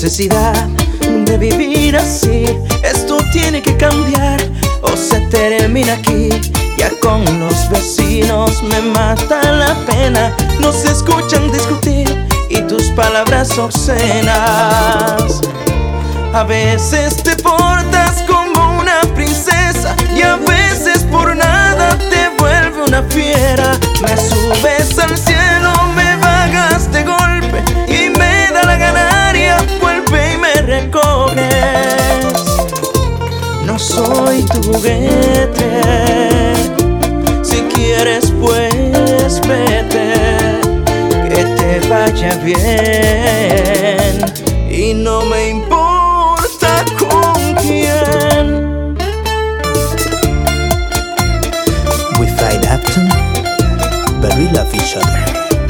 necesidad de vivir así. Esto tiene que cambiar o se termina aquí. Ya con los vecinos me mata la pena. Nos escuchan discutir y tus palabras obscenas. A veces te portas como una princesa y a veces por nada te vuelve una fiera. Me subes al cielo, me bajas de golpe y me da la ganancia, vuelve y me recoges. No soy tu juguete, si quieres pues vete, que te vaya bien y no me importa con quién. We fight often, but we love each other.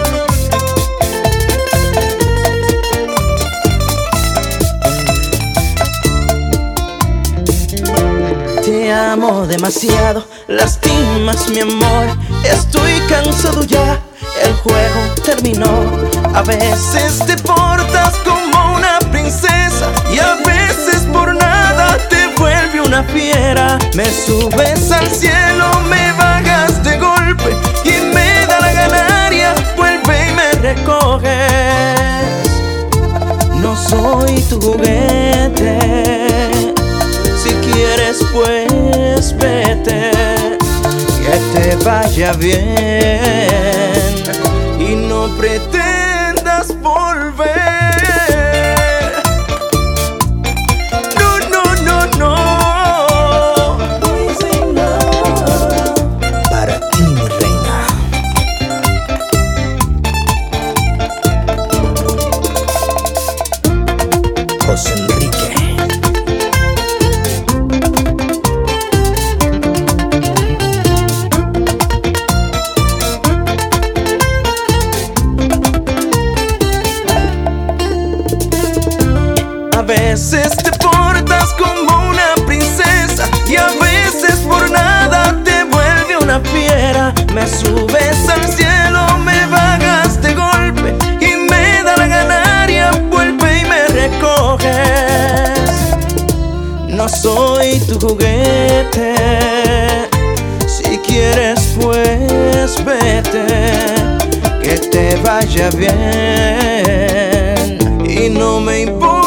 Te amo demasiado, lastimas mi amor. Estoy cansado ya, el juego terminó. A veces te portas como una princesa y a veces por nada te vuelve una fiera. Me subes al cielo, me bajas de golpe y me da la ganancia, vuelve y me recoges. No soy tu juguete, si quieres pues vete, que te vaya bien y no pretendas volver. No, no, no, no. Para ti, mi reina. José Enrique. A veces te portas como una princesa y a veces por nada te vuelve una fiera. Me subes al cielo, me bajas de golpe y me da la ganancia, vuelve y me recoges. No soy tu juguete, si quieres pues vete, que te vaya bien y no me importa